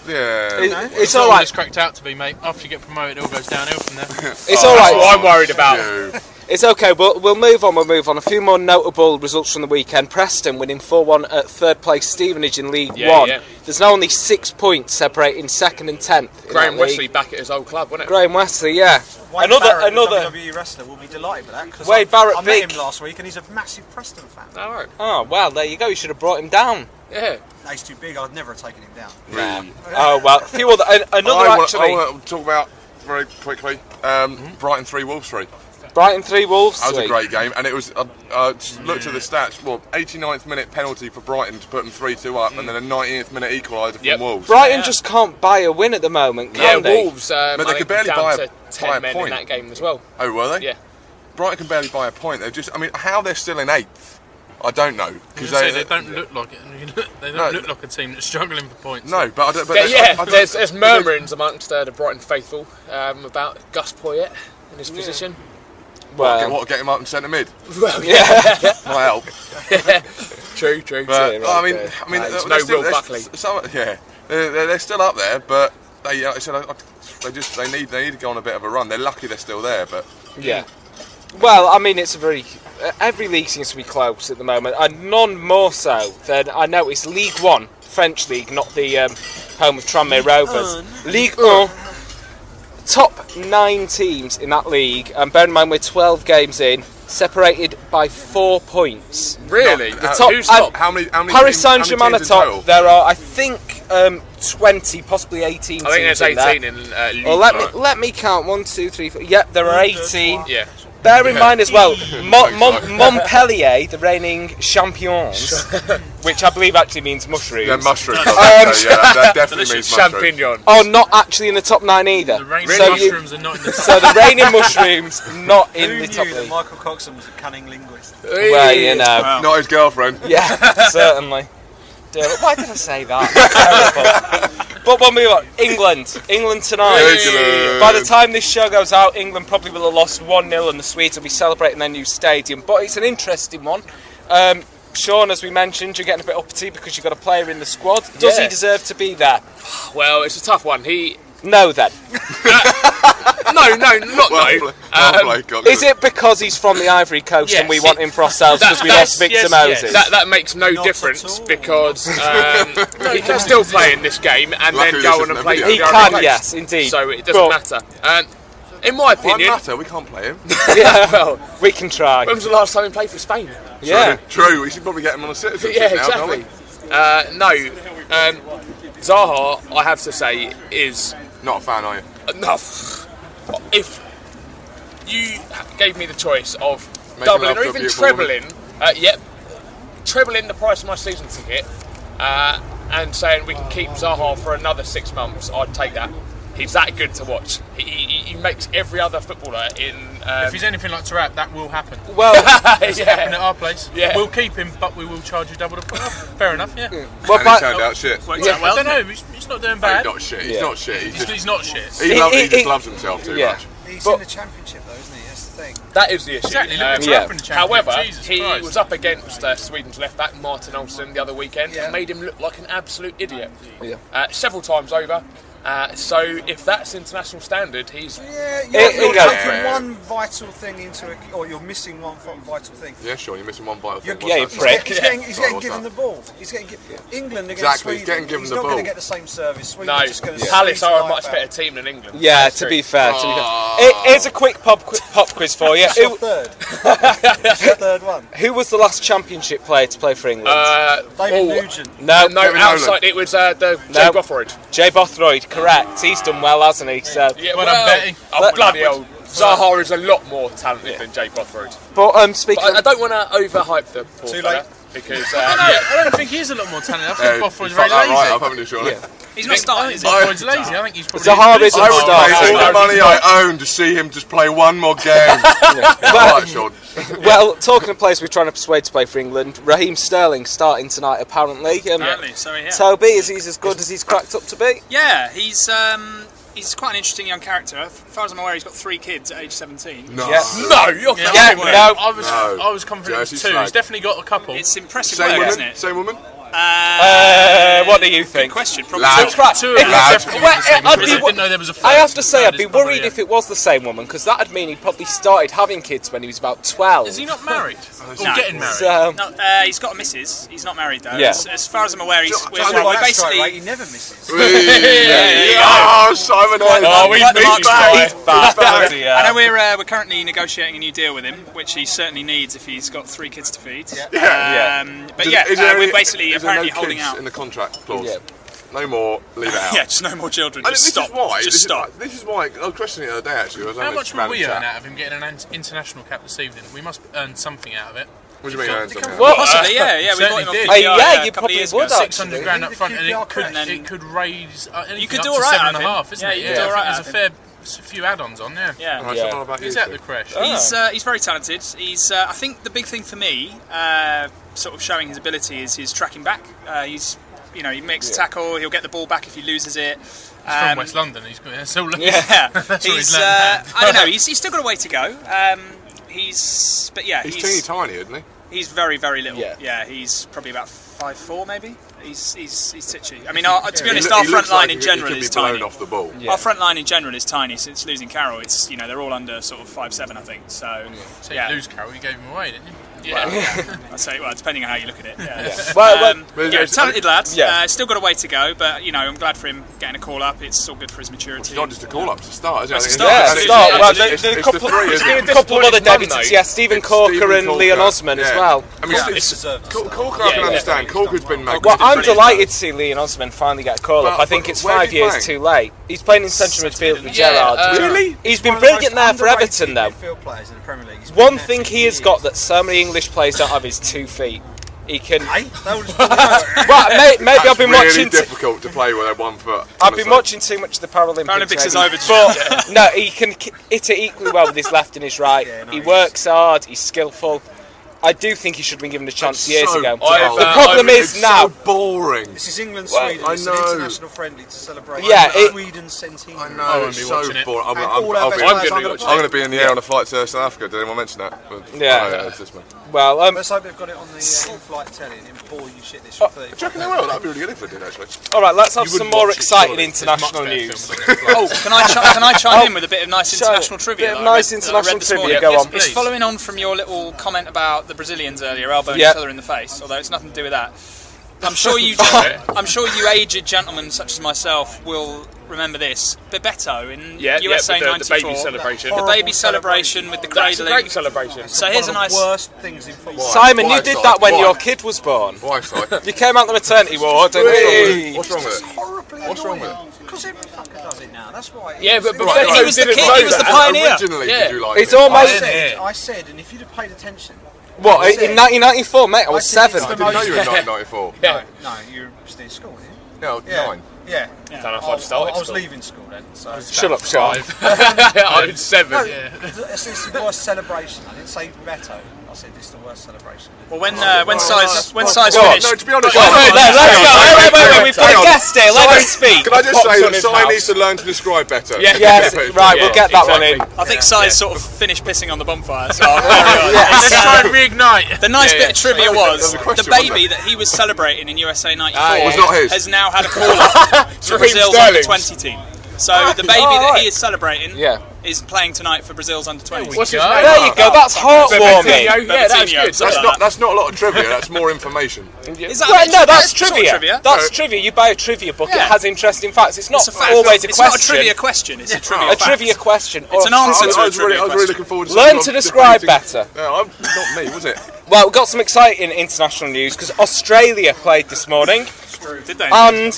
[SPEAKER 3] Yeah.
[SPEAKER 6] It's all right. It's cracked out to be, mate. After you get promoted, it all goes downhill from there.
[SPEAKER 2] It's all right.
[SPEAKER 4] That's what I'm worried about.
[SPEAKER 2] It's okay, we'll move on. A few more notable results from the weekend. Preston winning 4-1 at third place Stevenage in League 1.
[SPEAKER 4] Yeah.
[SPEAKER 2] There's now only 6 points separating 2nd and 10th.
[SPEAKER 4] Graham Wesley back at his old club, wasn't it?
[SPEAKER 2] Graham Wesley, yeah.
[SPEAKER 7] Wade Barrett, the WWE wrestler, will be delighted with that. Because
[SPEAKER 2] Wade Barrett,
[SPEAKER 7] I met him last week and he's a massive Preston fan.
[SPEAKER 4] All right.
[SPEAKER 2] Oh, well, there you go. You should have brought him down.
[SPEAKER 4] Yeah.
[SPEAKER 7] No, he's too big. I'd never have taken him down.
[SPEAKER 3] Really?
[SPEAKER 2] Oh, well, a few other... I want
[SPEAKER 3] to talk about, very quickly, Brighton 3, Wolves 3.
[SPEAKER 2] Brighton 3, Wolves 3.
[SPEAKER 3] That was a great game, and it was, looked at the stats, 89th minute penalty for Brighton to put them 3-2 up, and then a 90th minute equaliser from Wolves.
[SPEAKER 2] Brighton just can't buy a win at the moment, can they?
[SPEAKER 4] Wolves,
[SPEAKER 3] but they could barely buy a
[SPEAKER 4] 10 men
[SPEAKER 3] point
[SPEAKER 4] in that game as well.
[SPEAKER 3] Oh, were they?
[SPEAKER 4] Yeah.
[SPEAKER 3] Brighton can barely buy a point. They're just, how they're still in 8th, I don't know.
[SPEAKER 6] Because they don't look like it. They don't look like a team that's struggling for points.
[SPEAKER 3] No, but I don't...
[SPEAKER 4] There's murmurings amongst the Brighton faithful about Gus Poyet in his position.
[SPEAKER 3] Well, get him up in centre mid?
[SPEAKER 4] Well, yeah.
[SPEAKER 3] Might help.
[SPEAKER 4] True.
[SPEAKER 3] But,
[SPEAKER 4] there's no Will Buckley.
[SPEAKER 3] They're still up there, but they need to go on a bit of a run. They're lucky they're still there, but
[SPEAKER 2] yeah. Well, it's a very every league seems to be close at the moment, and none more so than I noticed League 1, French league, not the home of Tranmere Rovers. League 1. Top 9 teams in that league, and bear in mind we're 12 games in, separated by 4 points.
[SPEAKER 4] Really?
[SPEAKER 3] Who's top? How many
[SPEAKER 2] Paris Saint-Germain are top. There are, I think, 20, possibly 18 teams.
[SPEAKER 4] I think there's 18 in League 1.
[SPEAKER 2] Let me count. 1, 2, 3, 4. Yep, there are 18.
[SPEAKER 4] Yeah.
[SPEAKER 2] Bear in mind as well, Montpellier, the reigning champions, which I believe actually means mushroom.
[SPEAKER 3] Yeah, mushroom. That definitely means mushroom.
[SPEAKER 4] Champignon.
[SPEAKER 2] Oh, not actually in the top 9 either.
[SPEAKER 6] The reigning mushrooms are not in the
[SPEAKER 2] So the reigning mushrooms not in the top 9.
[SPEAKER 7] Who knew that Michael Coxon was a cunning linguist?
[SPEAKER 2] Well, you know.
[SPEAKER 7] Wow.
[SPEAKER 3] Not his girlfriend.
[SPEAKER 2] Yeah, certainly. Why did I say that? But we'll move on. England tonight.
[SPEAKER 3] England.
[SPEAKER 2] By the time this show goes out, England probably will have lost 1-0 and the Swedes will be celebrating their new stadium. But it's an interesting one. Sean, as we mentioned, you're getting a bit uppity because you've got a player in the squad. Does he deserve to be there?
[SPEAKER 4] Well, it's a tough one.
[SPEAKER 2] No, then. Is it because he's from the Ivory Coast and we want him for ourselves because we lost Victor Moses?
[SPEAKER 4] That makes no difference because he can still play in this game and then go on and play.
[SPEAKER 2] He can, yes, indeed.
[SPEAKER 4] So it doesn't matter. In my opinion,
[SPEAKER 3] matter. We can't play him.
[SPEAKER 2] Yeah, well, we can try.
[SPEAKER 4] When was the last time he played for Spain?
[SPEAKER 2] Yeah,
[SPEAKER 3] true. We should probably get him on a citizenship now,
[SPEAKER 4] exactly. Zaha, I have to say, is
[SPEAKER 3] not a fan, are you?
[SPEAKER 4] Enough. If you gave me the choice of
[SPEAKER 3] Making
[SPEAKER 4] doubling or even trebling, trebling the price of my season ticket, and saying we can keep Zaha for another 6 months, I'd take that. He's that good to watch. He makes every other footballer in.
[SPEAKER 6] If he's anything like Tarat, that will happen.
[SPEAKER 2] Well,
[SPEAKER 6] it's happened at our place. Yeah. We'll keep him, but we will charge you double the price. Fair enough, yeah.
[SPEAKER 2] Well,
[SPEAKER 3] and he turned out shit.
[SPEAKER 6] I don't know. He's not doing bad.
[SPEAKER 3] He's not shit. He's not shit.
[SPEAKER 6] He's not shit.
[SPEAKER 3] He just loves himself too much.
[SPEAKER 7] He's in the championship, though, isn't he? That's the thing.
[SPEAKER 4] That is the issue.
[SPEAKER 6] Exactly. Look what's happened in the championship.
[SPEAKER 4] However,
[SPEAKER 6] Jesus
[SPEAKER 4] he
[SPEAKER 6] Christ.
[SPEAKER 4] was up against Sweden's left back Martin Olsson the other weekend and made him look like an absolute idiot. Several times over. So if that's international standard, he's
[SPEAKER 7] you're taking one vital thing or you're missing one vital thing.
[SPEAKER 3] Yeah, sure, you're missing one vital thing.
[SPEAKER 2] You prick.
[SPEAKER 7] He's getting given the ball. England against Sweden.
[SPEAKER 3] He's getting given the ball.
[SPEAKER 7] He's not going to get the same service. Sweden
[SPEAKER 4] no,
[SPEAKER 7] just going to
[SPEAKER 4] Palace are a much better team than England.
[SPEAKER 2] Yeah, to be fair. Here's a quick pop quiz for you.
[SPEAKER 7] It's your third. It's your third one.
[SPEAKER 2] Who was the last championship player to play for England?
[SPEAKER 7] David Nugent.
[SPEAKER 2] No,
[SPEAKER 4] outside it was Jay Bothroyd.
[SPEAKER 2] Jay Bothroyd, correct. He's done well, hasn't he? So,
[SPEAKER 6] well done, Betty.
[SPEAKER 4] Oh, bloody hell. Zaha is a lot more talented than Jay Bothroyd.
[SPEAKER 2] But speaking,
[SPEAKER 4] I don't want to overhype the poor fella because
[SPEAKER 6] I don't think he is a lot more talented. I think Bothroyd's very lazy.
[SPEAKER 3] Right, haven't you, surely?
[SPEAKER 5] He's not starting.
[SPEAKER 6] Bothroyd's lazy. I think he's probably.
[SPEAKER 2] Zaha isn't
[SPEAKER 3] I would
[SPEAKER 2] starting.
[SPEAKER 3] pay all the money I own to see him just play one more game. Right, Sean.
[SPEAKER 2] Well, talking of players we're trying to persuade to play for England, Raheem Sterling starting tonight apparently.
[SPEAKER 5] Apparently, so yeah.
[SPEAKER 2] Toby, is he as good as he's cracked up to be?
[SPEAKER 5] Yeah, he's quite an interesting young character. As far as I'm aware, he's got 3 kids at age 17.
[SPEAKER 3] No.
[SPEAKER 4] No, you're
[SPEAKER 6] I was confident it was 2. He's definitely got a couple.
[SPEAKER 5] It's impressive
[SPEAKER 3] Same
[SPEAKER 5] work,
[SPEAKER 3] woman?
[SPEAKER 5] isn't it?
[SPEAKER 3] Same woman?
[SPEAKER 2] What do you think?
[SPEAKER 5] Good question. Probably
[SPEAKER 3] Lads.
[SPEAKER 2] I have to say, I'd be worried if it was the same woman, because that would mean he probably started having kids when he was about 12.
[SPEAKER 6] Is he not married? Or
[SPEAKER 5] No.
[SPEAKER 6] getting married?
[SPEAKER 2] So,
[SPEAKER 5] No, he's got a missus. He's not married though.
[SPEAKER 2] Yeah.
[SPEAKER 5] As far as I'm aware, we're
[SPEAKER 7] Basically,
[SPEAKER 5] basically.
[SPEAKER 7] he never misses.
[SPEAKER 3] Oh, Simon Hayden.
[SPEAKER 5] Quite the Marks guy.
[SPEAKER 2] yeah.
[SPEAKER 5] I know we're currently negotiating a new deal with him, which he certainly needs if he's got 3 kids to feed. But we're basically apparently holding out.
[SPEAKER 3] In the contract clause.
[SPEAKER 2] Yeah.
[SPEAKER 3] No more, leave it out.
[SPEAKER 5] Yeah, just no more children.
[SPEAKER 3] And
[SPEAKER 5] Just
[SPEAKER 3] this
[SPEAKER 5] stop.
[SPEAKER 3] is why.
[SPEAKER 5] Just stop.
[SPEAKER 3] This is why. I was questioning it the other day actually. I was
[SPEAKER 6] How
[SPEAKER 3] having
[SPEAKER 6] much
[SPEAKER 3] this
[SPEAKER 6] will we
[SPEAKER 3] random
[SPEAKER 6] earn
[SPEAKER 3] chat.
[SPEAKER 6] out of him getting an international cap this evening? We must earn something out of it.
[SPEAKER 3] What do you mean? earn something?
[SPEAKER 2] Well,
[SPEAKER 5] Possibly, yeah. We bought
[SPEAKER 6] certainly
[SPEAKER 5] him off
[SPEAKER 6] did.
[SPEAKER 5] PPR,
[SPEAKER 2] yeah, you
[SPEAKER 5] a couple of
[SPEAKER 2] probably
[SPEAKER 5] years
[SPEAKER 2] would
[SPEAKER 5] ago.
[SPEAKER 2] have.
[SPEAKER 6] 600 grand up front, and
[SPEAKER 7] QPR
[SPEAKER 6] it could raise.
[SPEAKER 5] You could
[SPEAKER 6] up
[SPEAKER 5] do
[SPEAKER 6] to
[SPEAKER 5] all right out
[SPEAKER 6] 7.5,
[SPEAKER 5] of him.
[SPEAKER 6] isn't
[SPEAKER 5] Yeah,
[SPEAKER 6] it?
[SPEAKER 5] you could do all right
[SPEAKER 6] There's
[SPEAKER 5] out of
[SPEAKER 6] a few add-ons on there.
[SPEAKER 5] Yeah.
[SPEAKER 3] Alright,
[SPEAKER 2] Yeah.
[SPEAKER 3] so what about you,
[SPEAKER 6] Who's at
[SPEAKER 3] Steve?
[SPEAKER 6] the crash?
[SPEAKER 5] He's very talented. He's I think the big thing for me, sort of showing his ability, is his tracking back. He makes a tackle. He'll get the ball back if he loses it.
[SPEAKER 6] He's from West London. He's so
[SPEAKER 5] Yeah,
[SPEAKER 6] That's what he's
[SPEAKER 5] he's.
[SPEAKER 6] learned.
[SPEAKER 5] I don't know. He's still got a way to go. He's
[SPEAKER 3] He's teeny tiny, isn't he?
[SPEAKER 5] He's very, very little.
[SPEAKER 2] Yeah.
[SPEAKER 5] He's probably about 5'4", maybe. He's titchy. I mean, to be honest,
[SPEAKER 3] He
[SPEAKER 5] our front
[SPEAKER 3] looks
[SPEAKER 5] line
[SPEAKER 3] like
[SPEAKER 5] in general
[SPEAKER 3] he could
[SPEAKER 5] is
[SPEAKER 3] be blown
[SPEAKER 5] tiny.
[SPEAKER 3] off the ball.
[SPEAKER 2] Yeah.
[SPEAKER 5] Our front line in general is tiny. Since losing Carroll, it's they're all under sort of 5'7", I think. So
[SPEAKER 6] So you lose Carroll, you gave him away, didn't you?
[SPEAKER 5] Yeah, I'd say, depending on how you look at it. Yeah.
[SPEAKER 2] Well,
[SPEAKER 5] Talented lad.
[SPEAKER 2] Yeah.
[SPEAKER 5] Still got a way to go, but I'm glad for him getting a call up. It's all good for his maturity.
[SPEAKER 3] It's not just a call up, it's a start, isn't it?
[SPEAKER 5] It's a
[SPEAKER 3] I think
[SPEAKER 5] start.
[SPEAKER 2] Yeah,
[SPEAKER 5] Absolutely.
[SPEAKER 2] start. Well, there's a
[SPEAKER 3] it's
[SPEAKER 2] couple,
[SPEAKER 3] the three, isn't it?
[SPEAKER 2] couple of other
[SPEAKER 4] Disappointed
[SPEAKER 2] debutants.
[SPEAKER 4] mum, though.
[SPEAKER 2] Yeah, Stephen
[SPEAKER 3] It's
[SPEAKER 2] Corker
[SPEAKER 3] Stephen
[SPEAKER 2] and Leon
[SPEAKER 3] Corker,
[SPEAKER 2] Osman as
[SPEAKER 3] yeah.
[SPEAKER 2] well.
[SPEAKER 3] I mean, Corker, I can understand. Corker's been magnificent.
[SPEAKER 2] Well, I'm delighted to see Leon Osman finally get a call up. I think it's
[SPEAKER 3] where
[SPEAKER 2] 5
[SPEAKER 3] is he
[SPEAKER 2] years
[SPEAKER 3] playing?
[SPEAKER 2] too late. He's playing in central midfield with
[SPEAKER 6] Yeah,
[SPEAKER 2] Gerrard.
[SPEAKER 3] Really?
[SPEAKER 2] He's been brilliant there for Everton, though.
[SPEAKER 7] Players in the Premier League. He's been
[SPEAKER 2] One
[SPEAKER 7] there
[SPEAKER 2] thing
[SPEAKER 7] for
[SPEAKER 2] he has
[SPEAKER 7] years.
[SPEAKER 2] got that so many English players don't have is 2 feet. He can.
[SPEAKER 7] Hey, that was
[SPEAKER 2] Well, maybe I've
[SPEAKER 3] That's
[SPEAKER 2] been
[SPEAKER 3] really
[SPEAKER 2] watching.
[SPEAKER 3] difficult to play with a 1 foot.
[SPEAKER 2] I've been watching too much of the Paralympics.
[SPEAKER 5] Paralympics is
[SPEAKER 2] maybe.
[SPEAKER 5] over.
[SPEAKER 2] But no, he can hit it equally well with his left and his right. He works hard. He's skillful. I do think he should have been given a chance years ago. The problem is now.
[SPEAKER 3] so boring.
[SPEAKER 7] This is England-Sweden.
[SPEAKER 3] I
[SPEAKER 7] It's
[SPEAKER 3] know.
[SPEAKER 7] an international friendly to celebrate.
[SPEAKER 2] Yeah,
[SPEAKER 7] Sweden centenary.
[SPEAKER 3] I know, it's
[SPEAKER 6] be
[SPEAKER 3] so
[SPEAKER 6] watching it.
[SPEAKER 3] boring.
[SPEAKER 7] And all our best players are gonna play.
[SPEAKER 3] I'm going to be in the air on a flight to South Africa. Did anyone mention that?
[SPEAKER 2] Yeah.
[SPEAKER 3] Oh, it's this man.
[SPEAKER 2] Well,
[SPEAKER 7] Let's hope they've got it on the in-flight telly and bore you shitless for 30.
[SPEAKER 3] Do you reckon they will? That'd be really good if they did, actually.
[SPEAKER 2] all right. Let's have some more
[SPEAKER 6] watch it,
[SPEAKER 2] exciting
[SPEAKER 6] surely. There's
[SPEAKER 2] international
[SPEAKER 6] much better
[SPEAKER 2] news.
[SPEAKER 6] films on Netflix.
[SPEAKER 5] Oh, can I chime in with a bit of nice international trivia?
[SPEAKER 2] Bit of
[SPEAKER 5] that I
[SPEAKER 2] nice
[SPEAKER 5] read- that I
[SPEAKER 2] international
[SPEAKER 5] read this
[SPEAKER 2] trivia.
[SPEAKER 5] morning?
[SPEAKER 2] Go on.
[SPEAKER 5] It's
[SPEAKER 6] Please.
[SPEAKER 5] following on from your little comment about the Brazilians earlier, elbowing
[SPEAKER 2] Yep.
[SPEAKER 5] each other in the face. Although it's nothing to do with that. I'm sure you aged gentlemen such as myself will remember this. Bebeto in USA
[SPEAKER 4] the
[SPEAKER 5] 94.
[SPEAKER 4] baby celebration.
[SPEAKER 5] The baby celebration with the
[SPEAKER 4] That's a
[SPEAKER 5] cradling.
[SPEAKER 4] great celebration.
[SPEAKER 5] So here's a
[SPEAKER 7] One of
[SPEAKER 5] nice.
[SPEAKER 7] the worst things in football.
[SPEAKER 2] Simon,
[SPEAKER 3] Why,
[SPEAKER 2] you did
[SPEAKER 3] Si?
[SPEAKER 2] that when
[SPEAKER 3] Why?
[SPEAKER 2] your kid was born.
[SPEAKER 3] Why, Si?
[SPEAKER 2] You came out the maternity ward. And
[SPEAKER 3] What's wrong with it?
[SPEAKER 7] Horribly
[SPEAKER 3] What's wrong with
[SPEAKER 7] annoying. Because every fucker does it now. That's why.
[SPEAKER 4] Yeah, but
[SPEAKER 3] Right,
[SPEAKER 4] Bebeto
[SPEAKER 5] he was the
[SPEAKER 4] didn't
[SPEAKER 5] kid,
[SPEAKER 4] know
[SPEAKER 5] he was the
[SPEAKER 4] that.
[SPEAKER 5] pioneer.
[SPEAKER 3] Originally,
[SPEAKER 4] Yeah.
[SPEAKER 3] did you like
[SPEAKER 2] It's
[SPEAKER 3] it?
[SPEAKER 2] almost
[SPEAKER 7] I said, and if you'd have paid attention.
[SPEAKER 2] what in 1994, mate. I was
[SPEAKER 7] said it's
[SPEAKER 2] 7.
[SPEAKER 3] I
[SPEAKER 7] the
[SPEAKER 3] didn't know you were in
[SPEAKER 7] most-
[SPEAKER 3] 1994.
[SPEAKER 4] Yeah.
[SPEAKER 7] No, you were still in school, weren't you?
[SPEAKER 3] No,
[SPEAKER 7] Yeah.
[SPEAKER 3] 9.
[SPEAKER 7] Yeah.
[SPEAKER 4] Don't know if I'd started
[SPEAKER 7] I was
[SPEAKER 4] school.
[SPEAKER 7] leaving school then. So.
[SPEAKER 2] Shut up, Sean.
[SPEAKER 4] I was 7.
[SPEAKER 7] No, it's the worst celebration. I didn't say Beto. I said this is the worst celebration.
[SPEAKER 5] Well, when size
[SPEAKER 3] Go on,
[SPEAKER 5] finished.
[SPEAKER 3] no, to be honest,
[SPEAKER 2] Let's go. Wait. We've got
[SPEAKER 3] Hang
[SPEAKER 2] a
[SPEAKER 3] on.
[SPEAKER 2] guest here. Let him speak.
[SPEAKER 3] Can I just
[SPEAKER 4] Pops
[SPEAKER 3] say
[SPEAKER 4] on
[SPEAKER 3] that
[SPEAKER 4] his
[SPEAKER 3] Si
[SPEAKER 4] house.
[SPEAKER 3] needs to learn to describe better?
[SPEAKER 4] Yeah.
[SPEAKER 2] Yes, right.
[SPEAKER 4] Yeah,
[SPEAKER 2] We'll get that one in.
[SPEAKER 5] I think size sort of finished pissing on the bonfire. So I'll carry on.
[SPEAKER 6] Let's try and reignite.
[SPEAKER 5] The nice bit of trivia was
[SPEAKER 3] That was a question,
[SPEAKER 5] the
[SPEAKER 3] wasn't
[SPEAKER 5] baby
[SPEAKER 3] it?
[SPEAKER 5] that he was celebrating in USA 94
[SPEAKER 3] Was not his.
[SPEAKER 5] has now had a call up for Brazil's
[SPEAKER 4] Sterling's.
[SPEAKER 5] under-20 team. So the baby that he is celebrating is playing tonight for Brazil's under-20.
[SPEAKER 4] What's his
[SPEAKER 6] go.
[SPEAKER 4] name?
[SPEAKER 2] There you go. That's heartwarming.
[SPEAKER 4] Yeah, that's
[SPEAKER 5] Bebetinho,
[SPEAKER 4] good.
[SPEAKER 5] something like that.
[SPEAKER 3] That's not a lot of trivia. That's more information.
[SPEAKER 5] Is that
[SPEAKER 2] Well,
[SPEAKER 5] a bit-
[SPEAKER 2] no, that's
[SPEAKER 5] sort of
[SPEAKER 2] trivia. That's trivia. You buy a trivia book.
[SPEAKER 5] Yeah.
[SPEAKER 2] It has interesting facts. It's not
[SPEAKER 5] It's a fact.
[SPEAKER 2] always a
[SPEAKER 5] It's not a
[SPEAKER 2] question.
[SPEAKER 5] trivia question. It's a trivia
[SPEAKER 2] A
[SPEAKER 5] fact.
[SPEAKER 2] trivia question.
[SPEAKER 5] It's an answer to
[SPEAKER 3] I
[SPEAKER 5] a
[SPEAKER 3] was
[SPEAKER 5] trivia
[SPEAKER 3] really
[SPEAKER 5] question.
[SPEAKER 3] looking forward to
[SPEAKER 2] Learn
[SPEAKER 3] some
[SPEAKER 2] to describe
[SPEAKER 3] debating-
[SPEAKER 2] better.
[SPEAKER 3] No, not me, was it?
[SPEAKER 2] Well, we've got some exciting international news because Australia played this morning,
[SPEAKER 5] Did they?
[SPEAKER 2] and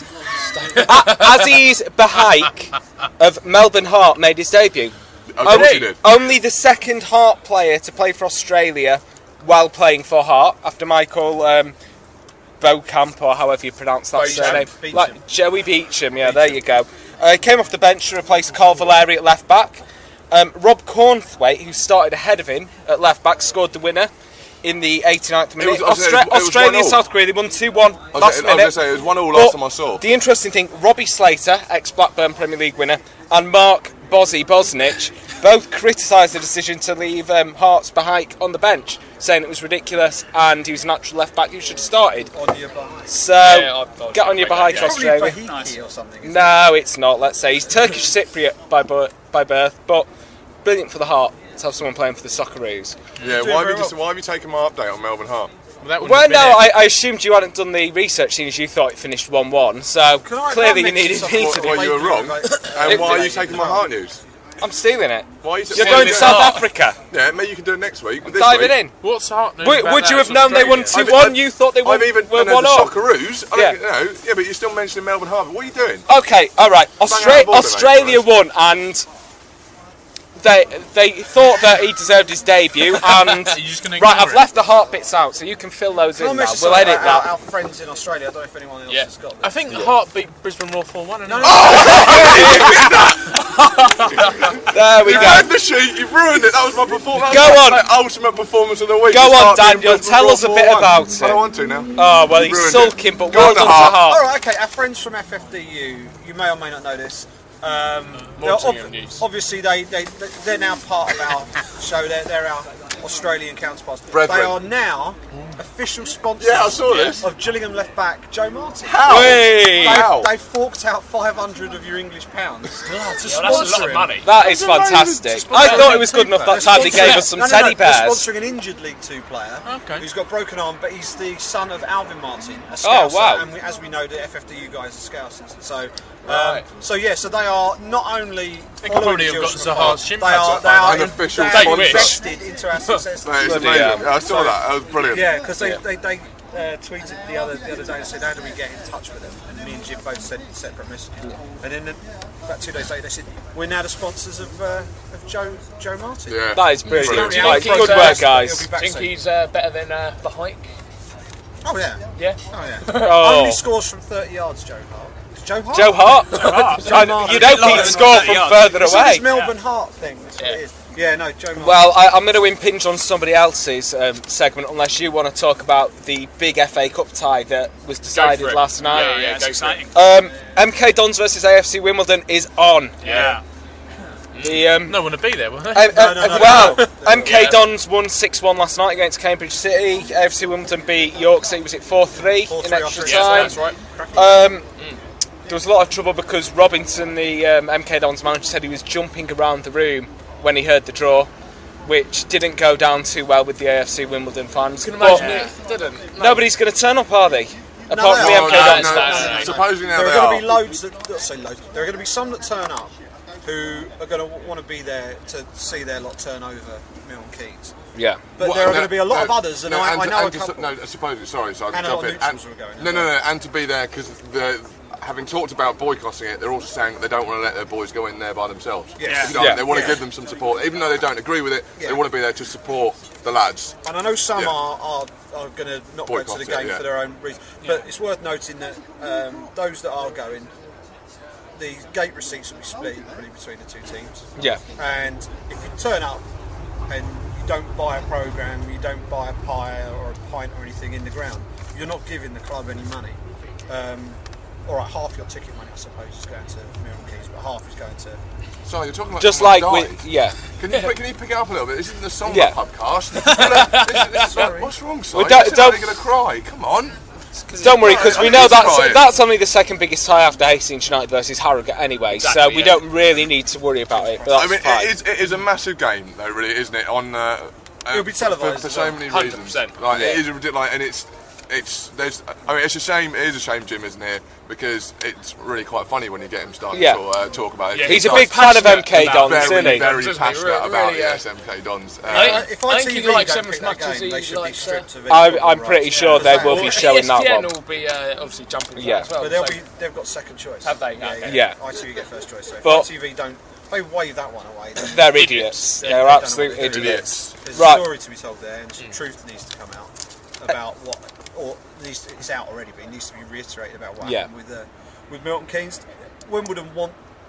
[SPEAKER 2] Aziz Bahaik of Melbourne Heart made his debut.
[SPEAKER 3] Of course you did.
[SPEAKER 2] Only the second Heart player to play for Australia while playing for Heart, after Michael Beauchamp, or however you pronounce that surname.
[SPEAKER 7] Beecham.
[SPEAKER 2] Like Joey Beecham, yeah, there you go. Came off the bench to replace Carl Valeri at left back. Rob Cornthwaite, who started ahead of him at left back, scored the winner in the 89th minute.
[SPEAKER 3] I was gonna say, it was
[SPEAKER 2] Australia
[SPEAKER 3] 1-1.
[SPEAKER 2] South Korea, they won 2-1
[SPEAKER 3] I was
[SPEAKER 2] last
[SPEAKER 3] going to
[SPEAKER 2] minute.
[SPEAKER 3] say, it was 1-1
[SPEAKER 2] But
[SPEAKER 3] last time I saw.
[SPEAKER 2] The interesting thing, Robbie Slater, ex-Blackburn Premier League winner, and Mark Bosnich, both criticised the decision to leave Hart's Bahike on the bench, saying it was ridiculous and he was a natural left back who should have started.
[SPEAKER 7] On your Bahike.
[SPEAKER 2] So, get on your Bahike, Australia.
[SPEAKER 7] Bahiki or something.
[SPEAKER 2] No, it's not, let's say. He's Turkish Cypriot by birth, but brilliant for the Heart to have someone playing for the Socceroos.
[SPEAKER 3] Yeah, why have you taken my update on Melbourne Heart?
[SPEAKER 2] Well, no, I assumed you hadn't done the research, seeing as you thought it finished 1-1, so clearly you needed me to do
[SPEAKER 3] Well, you were wrong. And why are you taking my Heart news?
[SPEAKER 2] I'm stealing it.
[SPEAKER 3] Why are you
[SPEAKER 2] You're going to South Africa.
[SPEAKER 3] Yeah, maybe you can do it next week.
[SPEAKER 2] Diving in.
[SPEAKER 6] What's Heart news?
[SPEAKER 2] Would you have known they won 2-1? You thought they won 1-0?
[SPEAKER 3] The Socceroos. I don't know. Yeah, but you're still mentioning Melbourne Heart. What are you doing?
[SPEAKER 2] Okay, all right. Australia won, and they thought that he deserved his debut, and I've left the Heart bits out, so you can fill those in now. We'll edit that.
[SPEAKER 7] Our friends in Australia, I don't know if anyone else has got them.
[SPEAKER 6] I think Heart beat Brisbane Roar 4-1.
[SPEAKER 2] There we go.
[SPEAKER 3] You had the sheet, you've ruined it. That was my performance.
[SPEAKER 2] Go on.
[SPEAKER 3] My ultimate performance of the week.
[SPEAKER 2] Go on, Daniel. Tell us a bit about it.
[SPEAKER 3] I don't want to now.
[SPEAKER 2] Oh, well, he's sulking, but well done to Heart.
[SPEAKER 7] Alright, okay, our friends from FFDU, you may or may not know this. Obviously, they're now part of our show. They're our Australian counterparts.
[SPEAKER 3] Brethren.
[SPEAKER 7] They are now official sponsors of Gillingham left back Joe Martin.
[SPEAKER 3] How?
[SPEAKER 7] They forked out 500 of your English pounds to sponsor
[SPEAKER 4] that's a lot of money.
[SPEAKER 2] That is fantastic. I thought it was good enough that time they gave us some teddy bears.
[SPEAKER 7] They're sponsoring an injured League 2 player who's got broken arm, but he's the son of Alvin Martin, a Scouser.
[SPEAKER 2] Oh, wow.
[SPEAKER 7] And as we know, the FFDU guys are Scousers. So they are not only following the Gills from afar, they are invested into our success.
[SPEAKER 3] That is amazing. I saw that. That was brilliant.
[SPEAKER 7] Yeah, because they tweeted the other day and said, how do we get in touch with them? And me and Jim both sent separate messages. And then about 2 days later they said, we're now the sponsors of Joe Martin.
[SPEAKER 3] Yeah.
[SPEAKER 2] That is brilliant. Good work, guys.
[SPEAKER 4] Think he's better than Bahike?
[SPEAKER 7] Oh yeah.
[SPEAKER 4] Yeah?
[SPEAKER 7] Oh yeah. Only scores from 30 yards, Joe Hart.
[SPEAKER 2] Joe Hart? You don't keep the score from further away.
[SPEAKER 7] It's Melbourne Heart thing. That's what it is. Yeah, no, Joe Martin.
[SPEAKER 2] Well, I'm going to impinge on somebody else's segment unless you want to talk about the big FA Cup tie that was decided last night.
[SPEAKER 5] Yeah, it's exciting.
[SPEAKER 2] MK Dons versus AFC Wimbledon is on.
[SPEAKER 5] Yeah.
[SPEAKER 6] No one to be there, will they?
[SPEAKER 2] Well, MK Dons won 6-1 last night against Cambridge City. AFC Wimbledon beat York City, was it 4-3 in extra time?
[SPEAKER 4] That's right.
[SPEAKER 2] There was a lot of trouble because Robinson, the MK Dons manager, said he was jumping around the room when he heard the draw, which didn't go down too well with the AFC Wimbledon fans.
[SPEAKER 4] Can imagine it didn't.
[SPEAKER 2] Nobody's going to turn up, are they? Apart from the MK Dons fans.
[SPEAKER 3] Supposing now
[SPEAKER 7] there
[SPEAKER 3] they
[SPEAKER 7] are
[SPEAKER 3] are.
[SPEAKER 7] going to be loads there are going to be some that turn up who are going to want to be there to see their lot turn over Milton Keynes.
[SPEAKER 2] Yeah.
[SPEAKER 7] But there are going to be a lot of others, and I know a couple.
[SPEAKER 3] No, I suppose. Sorry, I can
[SPEAKER 7] And a lot
[SPEAKER 3] jump
[SPEAKER 7] of
[SPEAKER 3] in.
[SPEAKER 7] neutrals were going.
[SPEAKER 3] No, and to be there because having talked about boycotting it, they're also saying that they don't want to let their boys go in there by themselves.
[SPEAKER 7] Yeah.
[SPEAKER 3] They want to give them some support, even though they don't agree with it. They want to be there to support the lads.
[SPEAKER 7] And I know some are going to not go to the game for their own reasons. But it's worth noting that those that are going, the gate receipts will be split equally between the two teams.
[SPEAKER 2] Yeah.
[SPEAKER 7] And if you turn up and you don't buy a programme, you don't buy a pie or a pint or anything in the ground, you're not giving the club any money. All right, half your ticket money, I suppose, is going to Milton Keynes, but half is going to.
[SPEAKER 3] Sorry, you're talking like
[SPEAKER 2] just
[SPEAKER 3] like
[SPEAKER 2] with
[SPEAKER 3] Can you pick it up a little bit? This isn't the song podcast. What's wrong, Si? You're going to cry. Come on.
[SPEAKER 2] Don't worry, because we know that's only the second biggest tie after Hastings United versus Harrogate anyway, so we don't really need to worry about it. But that's fine.
[SPEAKER 3] It is a massive game, though, really, isn't it?
[SPEAKER 7] It'll be televised
[SPEAKER 3] for so many reasons. Like, it is ridiculous, and it's a shame. It is a shame Jim isn't here because it's really quite funny when you get him starting to talk about it.
[SPEAKER 2] Yeah, he's a big fan of MK Dons, isn't he?
[SPEAKER 3] Very passionate about MK Dons.
[SPEAKER 7] If I think he likes them as much as he likes them.
[SPEAKER 2] I'm pretty sure they will be showing that one.
[SPEAKER 4] ESPN will be obviously jumping as well.
[SPEAKER 7] But they've got second choice.
[SPEAKER 4] Have they?
[SPEAKER 2] Yeah.
[SPEAKER 7] ITV get first choice. So if ITV don't, they wave that one away.
[SPEAKER 2] They're idiots. They're absolute idiots.
[SPEAKER 7] There's a story to be told there, and some truth needs to come out about what, or it's out already, but it needs to be reiterated about what happened with Milton Keynes. Wimbledon want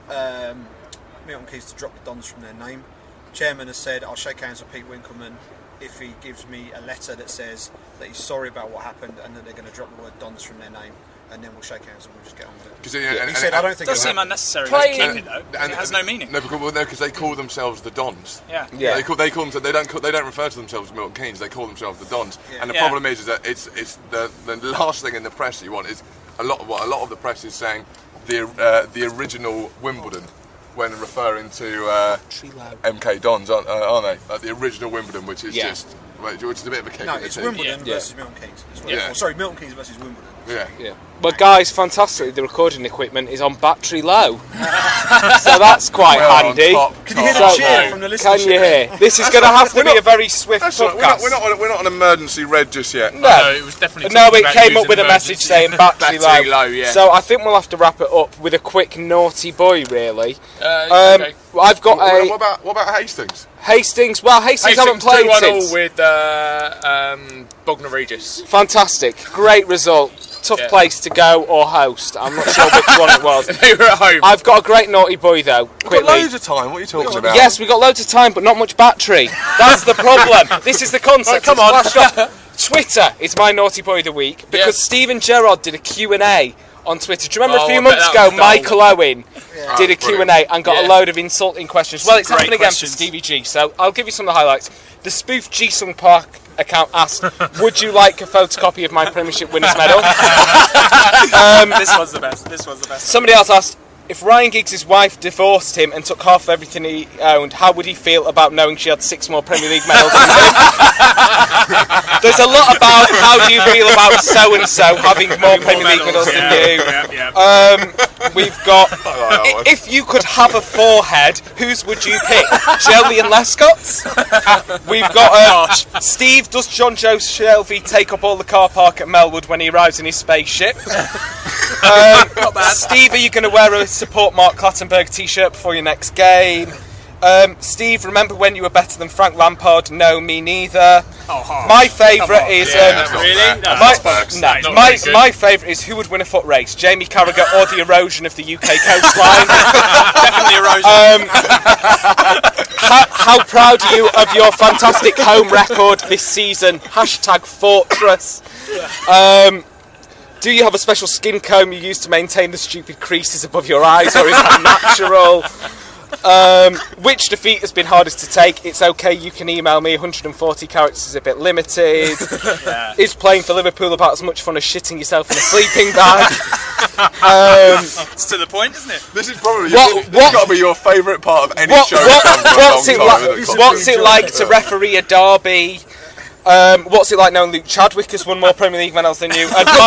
[SPEAKER 7] Milton Keynes to drop the Dons from their name. Chairman has said, I'll shake hands with Pete Winkleman if he gives me a letter that says that he's sorry about what happened and that they're going to drop the word Dons from their name. and then we'll shake hands and we'll just get on with it.
[SPEAKER 3] And
[SPEAKER 7] he said, I don't think
[SPEAKER 5] it does seem unnecessary.
[SPEAKER 3] And
[SPEAKER 5] it has no meaning.
[SPEAKER 3] No, because they call themselves the Dons.
[SPEAKER 5] Yeah.
[SPEAKER 3] They call them. They don't refer to themselves as Milton Keynes. They call themselves the Dons. Yeah. And the problem is that it's the last thing in the press you want is a lot of the press is saying the original Wimbledon when referring to MK Dons, aren't they? Like the original Wimbledon, which is just. Which is a bit of a kick.
[SPEAKER 7] No, it's Wimbledon versus Milton Keynes. Milton Keynes versus Wimbledon.
[SPEAKER 2] Yeah. Well, guys, fantastically, the recording equipment is on battery low, so that's quite handy.
[SPEAKER 7] Can you hear the cheer from the listeners?
[SPEAKER 2] Can you hear? This is going to have to be a very swift podcast.
[SPEAKER 3] We're not on emergency red just yet.
[SPEAKER 6] No, it was definitely.
[SPEAKER 2] No, it came up with a message saying battery low.
[SPEAKER 4] Yeah.
[SPEAKER 2] So I think we'll have to wrap it up with a quick naughty boy, really.
[SPEAKER 3] Okay.
[SPEAKER 2] I've got
[SPEAKER 3] What about Hastings?
[SPEAKER 2] Hastings haven't played
[SPEAKER 4] 2-1 with Bognor Regis.
[SPEAKER 2] Fantastic, great result. Tough place to go or host. I'm not sure which one it was.
[SPEAKER 4] They were at home.
[SPEAKER 2] I've got a great naughty boy though.
[SPEAKER 3] We've got loads of time. What are you talking about?
[SPEAKER 2] Yes, we've got loads of time, but not much battery. That's the problem. This is the concept.
[SPEAKER 4] Come on.
[SPEAKER 2] Twitter is my naughty boy of the week because Stephen Gerrard did a Q&A on Twitter. Do you remember a few months ago Michael Owen did a Q&A and got a load of insulting questions? Well, it's happening again for Stevie G, so I'll give you some of the highlights. The spoof Jisung Park account asked, would you like a photocopy of my Premiership winners medal?
[SPEAKER 5] This was the best.
[SPEAKER 2] Somebody else asked, if Ryan Giggs' wife divorced him and took half of everything he owned, how would he feel about knowing she had 6 more Premier League medals than him? There's a lot about how do you feel about so-and-so having more Premier League medals than you. We've got, if you could have a forehead, whose would you pick? Joey and Lescott's? We've got, Steve, does John Joe Shelby take up all the car park at Melwood when he arrives in his spaceship? Steve, are you going to wear a support Mark Clattenburg t-shirt before your next game? Steve, remember when you were better than Frank Lampard? No, me neither. My favourite is my favourite is who would win a foot race, Jamie Carragher or the erosion of the UK coastline?
[SPEAKER 5] Definitely erosion.
[SPEAKER 2] How proud are you of your fantastic home record this season? #Fortress. Do you have a special skin comb you use to maintain the stupid creases above your eyes, or is that natural? Which defeat has been hardest to take? It's okay, you can email me. 140 characters is a bit limited. Is playing for Liverpool about as much fun as shitting yourself in a sleeping bag?
[SPEAKER 5] It's to the point, isn't it?
[SPEAKER 3] This is probably this has got to be your favourite part of any show.
[SPEAKER 2] What's it like to referee a derby? What's it like knowing Luke Chadwick has won more Premier League medals than you? And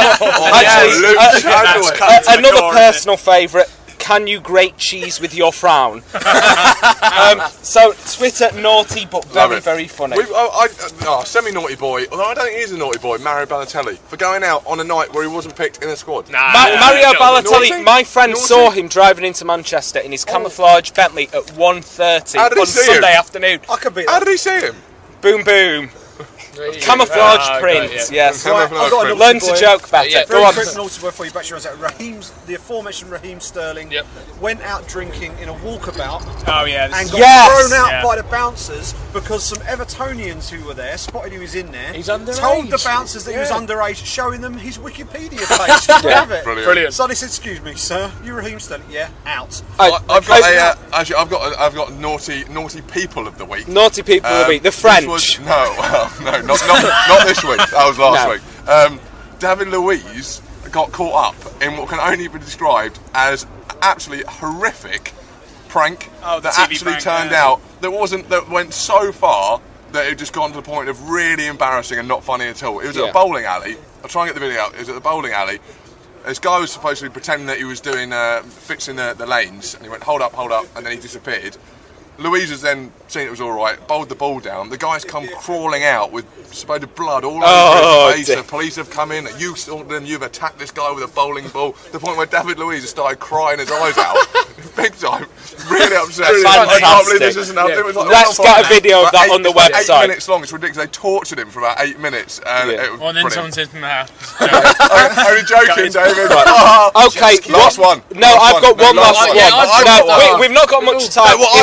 [SPEAKER 2] another personal favourite, can you grate cheese with your frown? So Twitter, naughty but very, very funny.
[SPEAKER 3] Semi-naughty boy, although I don't think he's a naughty boy, Mario Balotelli, for going out on a night where he wasn't picked in a squad.
[SPEAKER 2] Mario Balotelli, my friend saw him driving into Manchester in his camouflage Bentley at 1:30 on Sunday afternoon.
[SPEAKER 3] How did he see him?
[SPEAKER 2] Boom, boom. Camouflage print, yes. Learn to joke better.
[SPEAKER 7] Go on. Quick naughty boy for you, the aforementioned Raheem Sterling went out drinking in a walkabout and got thrown out by the bouncers because some Evertonians who were there spotted he was in there.
[SPEAKER 4] He's underage.
[SPEAKER 7] Told the bouncers that he was underage, showing them his Wikipedia page.
[SPEAKER 3] Brilliant.
[SPEAKER 7] So they said, "Excuse me, sir, you Raheem Sterling? Yeah, out."
[SPEAKER 3] I've got naughty people of the week.
[SPEAKER 2] Naughty people of the week. The French.
[SPEAKER 3] No, not this week. That was last week. David Luiz got caught up in what can only be described as absolutely horrific prank that actually turned out that went so far that it just gone to the point of really embarrassing and not funny at all. It was at a bowling alley. I'll try and get the video out. It was at the bowling alley. This guy was supposed to be pretending that he was doing fixing the lanes, and he went hold up, and then he disappeared. Louise has then seen it was all right, bowled the ball down. The guy's come crawling out with supposed blood all over his face. The police have come in. You've attacked this guy with a bowling ball. To the point where David Luiz has started crying his eyes out, big time, really upset. I can't believe this isn't happening.
[SPEAKER 2] Let's get a video of that on the website.
[SPEAKER 3] 8 minutes long. It's ridiculous. They tortured him for about 8 minutes. And it was
[SPEAKER 6] then someone said,
[SPEAKER 3] only joking, David.
[SPEAKER 2] Okay,
[SPEAKER 3] last one.
[SPEAKER 2] No, I've got one last one. No, we've not got much time. It might be time.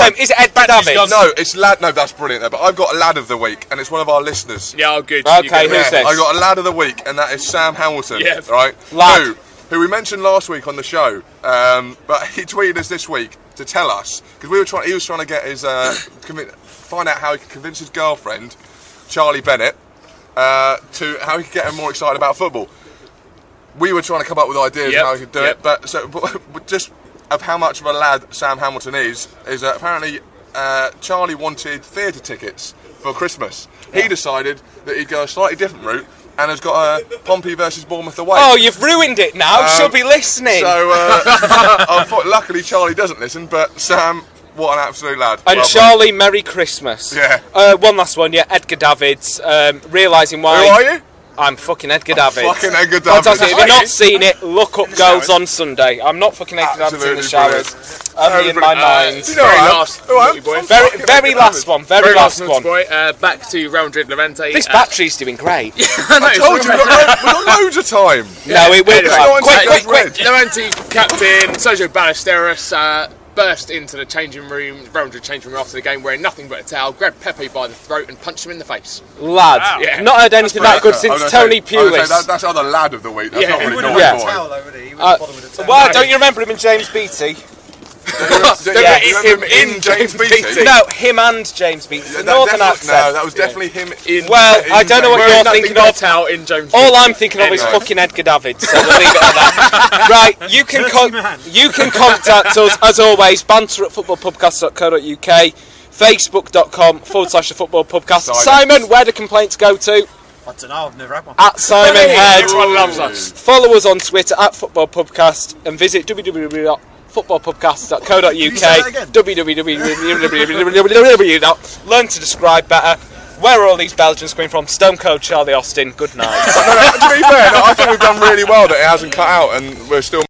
[SPEAKER 2] Is it Edgar Davids?
[SPEAKER 3] No, it's lad. No, that's brilliant. But I've got a lad of the week, and it's one of our listeners.
[SPEAKER 4] Yeah, oh, good.
[SPEAKER 2] Okay, who's this?
[SPEAKER 3] I got a lad of the week, and that is Sam Hamilton.
[SPEAKER 4] Yeah.
[SPEAKER 3] Right.
[SPEAKER 2] Lad.
[SPEAKER 3] Who we mentioned last week on the show, but he tweeted us this week to tell us because he was trying to get his find out how he could convince his girlfriend, Charlie Bennett, to how he could get her more excited about football. We were trying to come up with ideas how he could do it, but just of how much of a lad Sam Hamilton is apparently Charlie wanted theatre tickets for Christmas. He decided that he'd go a slightly different route and has got a Pompey versus Bournemouth away.
[SPEAKER 2] Oh, you've ruined it now. She'll be listening.
[SPEAKER 3] So, luckily Charlie doesn't listen, but Sam, what an absolute lad.
[SPEAKER 2] And Charlie, Merry Christmas.
[SPEAKER 3] Yeah.
[SPEAKER 2] One last one, Edgar Davids, realising why...
[SPEAKER 3] Who are you?
[SPEAKER 2] I'm fucking Edgar Davids.
[SPEAKER 3] Fucking Edgar Davids.
[SPEAKER 2] Fantastic. If you've not seen it, look up Goals on Sunday. I'm not fucking Edgar Davids in the showers. Only in my mind. Very last one. Very last one.
[SPEAKER 4] Back to Real Madrid Levante.
[SPEAKER 2] This battery's doing great.
[SPEAKER 3] I told you, we've got loads of time.
[SPEAKER 2] No, it will. Quick.
[SPEAKER 4] Levante captain Sergio Ballesteros burst into the Real Madrid changing room after the game wearing nothing but a towel, grabbed Pepe by the throat and punched him in the face.
[SPEAKER 2] Lad. Wow. Yeah. Not heard anything that good since Tony Pulis.
[SPEAKER 3] That's other lad of the week. That's not really
[SPEAKER 7] naughty boy.
[SPEAKER 2] Well, don't you remember him in James Beattie?
[SPEAKER 3] Him in James Beattie?
[SPEAKER 2] No, him and James Beattie. The northern accent.
[SPEAKER 3] No, that was definitely him in...
[SPEAKER 2] Well, I don't know what you're thinking of.
[SPEAKER 4] In James
[SPEAKER 2] All I'm thinking of is fucking Edgar Davids, so we'll leave it at that. Right, you can contact us, as always, banter at footballpubcast.co.uk, facebook.com/the football pubcast. Simon, where do complaints go to?
[SPEAKER 7] I don't know, I've never had one.
[SPEAKER 2] At Simon Head.
[SPEAKER 4] Everyone loves us.
[SPEAKER 2] Follow us on Twitter at footballpubcast and visit www.footballpubcast.co.uk. Learn to describe better. Where are all these Belgians coming from? Stone Cold Charlie Austin. Good night.
[SPEAKER 3] To be fair, I think we've done really well that it hasn't cut out and we're still